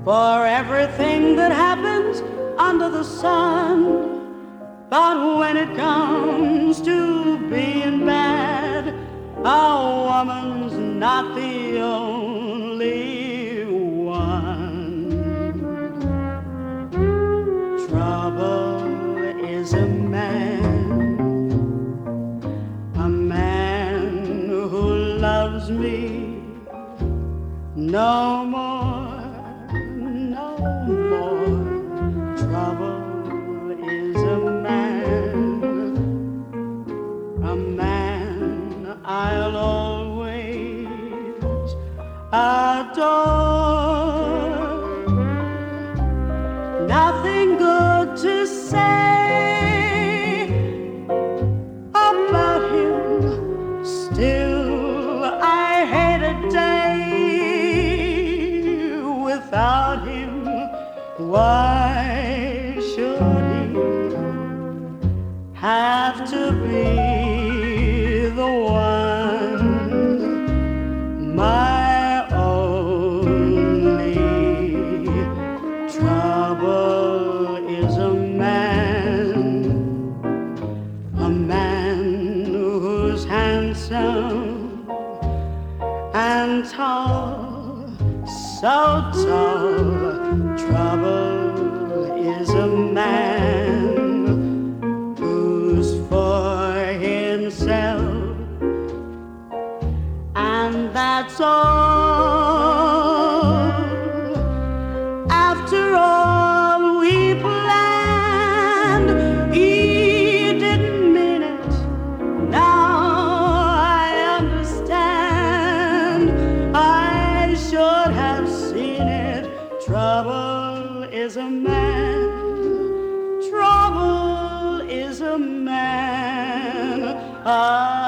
for everything that happens under the sun. But when it comes to being bad, a woman's not the only one. Trouble is a man who loves me no more, no more. Trouble is a man I'll always adore. Nothing good to say about him, still I hate a day without him. Why should he have to be the one, my only? Trouble is a man who's handsome and tall, so tall. Trouble is a man who's for himself, and that's all. After all we planned, he didn't mean it. Now I understand. I should have seen it. Trouble is a man. Trouble is a man.